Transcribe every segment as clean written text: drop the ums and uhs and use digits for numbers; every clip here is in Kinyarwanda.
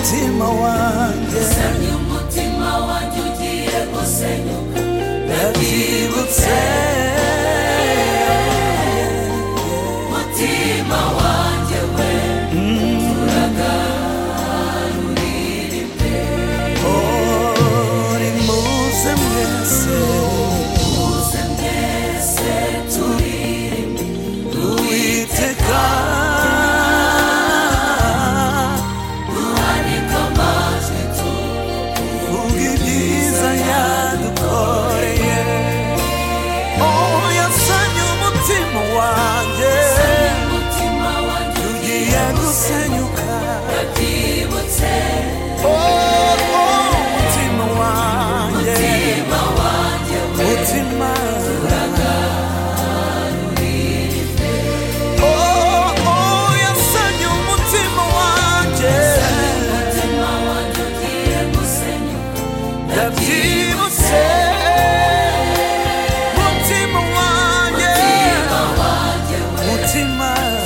umutima wanjye Yasamye umutima wanjye ugiye gusenyuka ndabyibutse mutima wanjye we turagarurira nimuze mwese turirimbe Uwiteka duhanike amajwi vuga ibyiza yadukoreye yasamye umutima wanjye umutima wanjye ugiye gusenyuka ndabyibutse umutima wanjye mutima wanjye we mutima yasamye umutima wanjye umutima wanjye ugiye gusenyuka ndabyibutse mutima wanjye mutima wanjye we mutima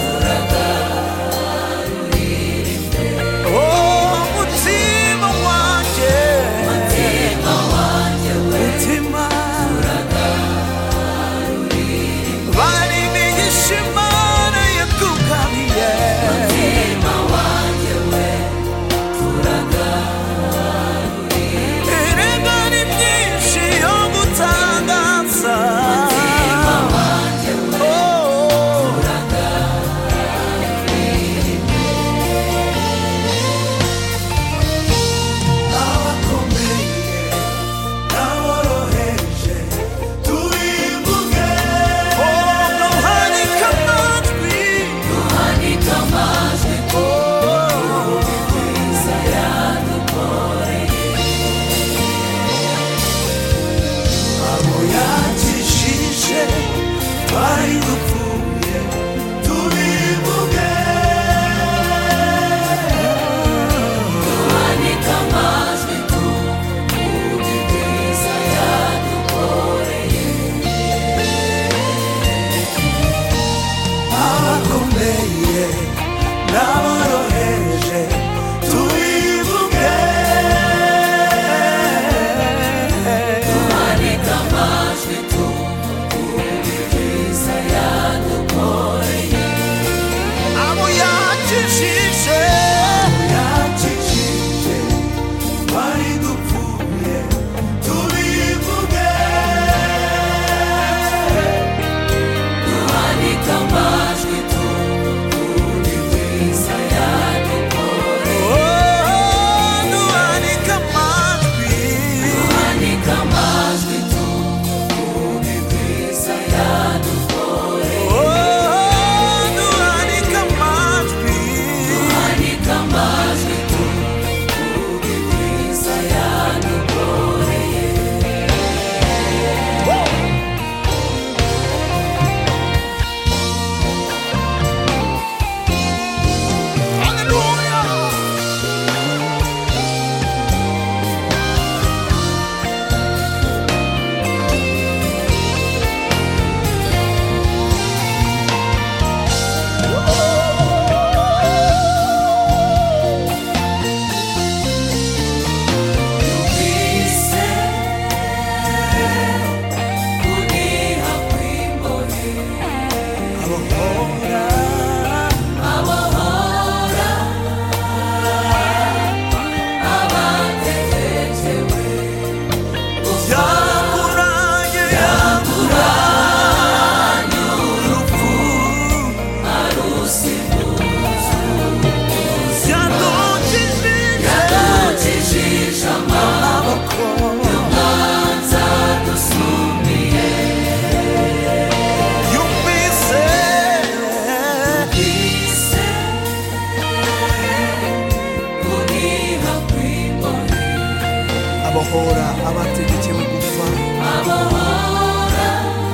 mutima wanjye mutima wanjye we mutima bari imigisha Imana yakugabiye mutima wanjye we erega ni myinshi yo gutangaza mutima wanjye we abakomeye n'aboroheje turivuge duhanike amajwi duhanike amajwi mwiza yadukoreye abo yakijije twari dupfuye tubivuge duhanike amajwi mwiza yadukoreye abakomeye n'aboroheje tubivuge duhanike amajwi mwiza yadukoreye abo yakijije twari dupfuye tubivuge duhanike amajwi mwiza yadukoreye duhanike amajwi duhanike amajwi mwiza yadukoreye duhanike amajwi duhanike amajwi mwiza yadukoreye Yumvise kuniha kw'imbohe abohora abohora abategerejewe yakuranye yakuranye urupfu arusimbuza yadukijije yadukijije amaboko amabanza dusumiye yumvise yumvise kuniha kw'imbohe abohora abategekewe gupfa abohora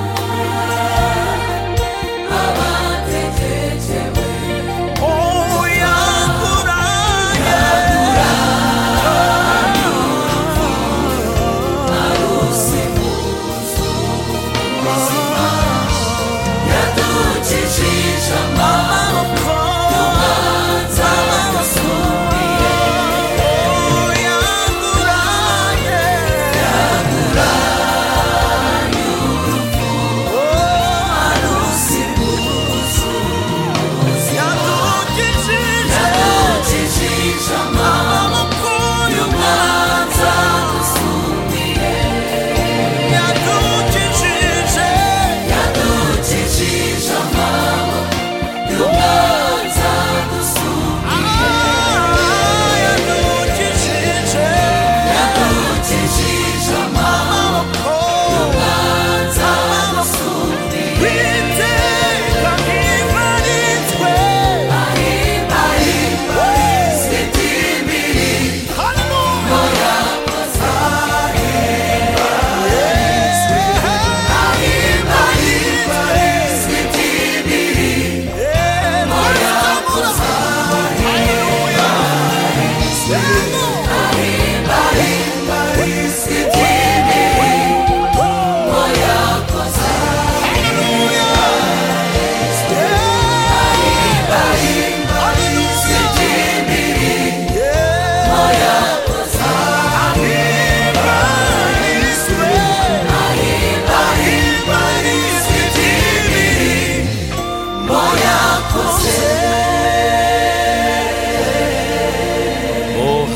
abategerejewe yakuranye arusimbuza ubuzima yadukijije amaboko amaboko amabanza dusumiye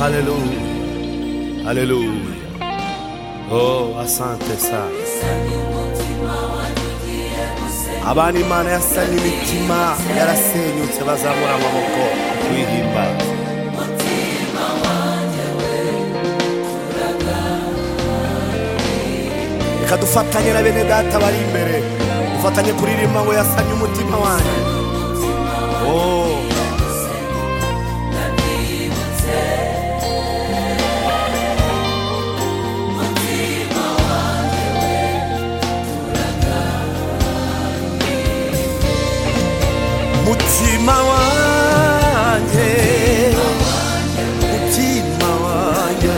haleluya, haleluya. Oh, asante sana. Abana Imana yasanye imitima yarasenyutse bazamura amaboko tuyihimbaza. Reka dufatanye na bene data bari imbere, dufatanye kuririmba ngo yasanye umutima wanjye. Oh, mutima wanjye, mutima wanjye,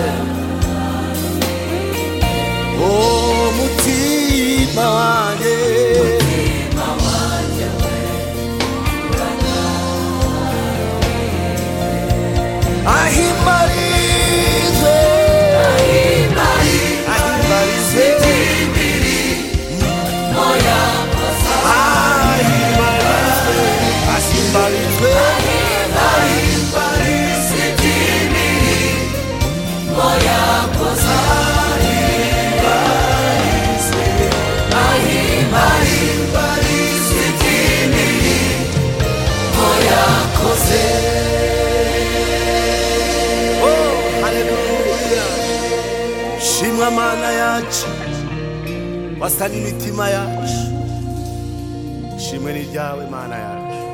oh mutima wanjye, ahimbarizwe, ahimbarizwe, ahimbarizwe, shimwa Mana yacu wasanye imitima yacu, shimwe ni ryawe Mana yacu.